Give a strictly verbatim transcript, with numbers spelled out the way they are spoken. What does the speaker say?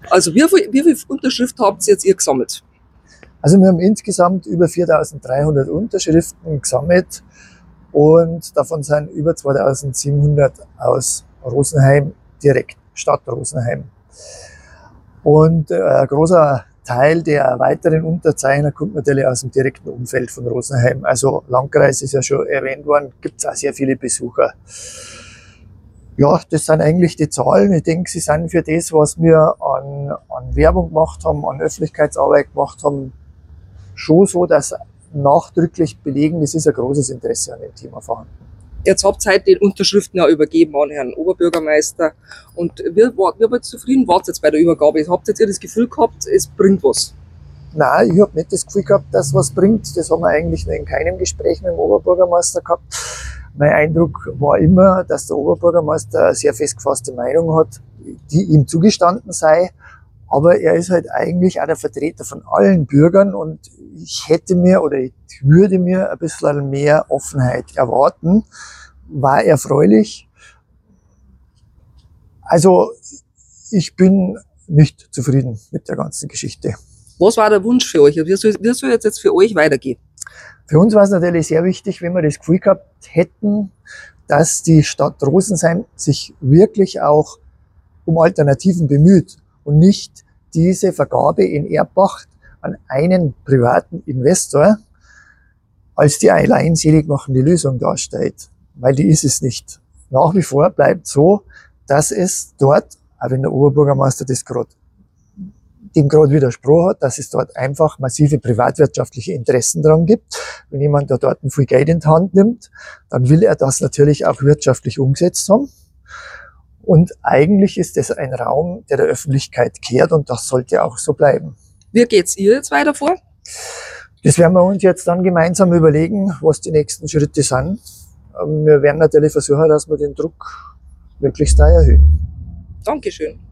Also wie viel, wie viel Unterschriften habt ihr jetzt ihr gesammelt? Also wir haben insgesamt über viertausenddreihundert Unterschriften gesammelt und davon sind über zweitausendsiebenhundert aus Rosenheim, direkt Stadt Rosenheim. Und äh, ein großer Teil der weiteren Unterzeichner kommt natürlich aus dem direkten Umfeld von Rosenheim. Also Landkreis ist ja schon erwähnt worden, gibt es auch sehr viele Besucher. Ja, das sind eigentlich die Zahlen. Ich denke, sie sind für das, was wir an, an Werbung gemacht haben, an Öffentlichkeitsarbeit gemacht haben, schon so, dass nachdrücklich belegen, es ist ein großes Interesse an dem Thema vorhanden. Jetzt habt ihr heute den Unterschriften ja übergeben an Herrn Oberbürgermeister. Und wie, wie wart zufrieden wart ihr jetzt bei der Übergabe? Habt jetzt ihr das Gefühl gehabt, es bringt was? Nein, ich habe nicht das Gefühl gehabt, dass was bringt. Das haben wir eigentlich noch in keinem Gespräch mit dem Oberbürgermeister gehabt. Mein Eindruck war immer, dass der Oberbürgermeister eine sehr fest gefasste Meinung hat, die ihm zugestanden sei. Aber er ist halt eigentlich auch der Vertreter von allen Bürgern und ich hätte mir oder ich würde mir ein bisschen mehr Offenheit erwarten. War erfreulich. Also ich bin nicht zufrieden mit der ganzen Geschichte. Was war der Wunsch für euch? Wie soll, wie soll jetzt, jetzt für euch weitergehen? Für uns war es natürlich sehr wichtig, wenn wir das Gefühl gehabt hätten, dass die Stadt Rosenheim sich wirklich auch um Alternativen bemüht und nicht diese Vergabe in Erbpacht an einen privaten Investor als die alleinselig machende Lösung darstellt. Weil die ist es nicht. Nach wie vor bleibt so, dass es dort, auch wenn der Oberbürgermeister das gerade dem gerade widersprochen hat, dass es dort einfach massive privatwirtschaftliche Interessen dran gibt. Wenn jemand da dort viel Geld in die Hand nimmt, dann will er das natürlich auch wirtschaftlich umgesetzt haben. Und eigentlich ist das ein Raum, der der Öffentlichkeit kehrt und das sollte auch so bleiben. Wie geht's ihr jetzt weiter vor? Das werden wir uns jetzt dann gemeinsam überlegen, was die nächsten Schritte sind. Wir werden natürlich versuchen, dass wir den Druck möglichst da erhöhen. Dankeschön.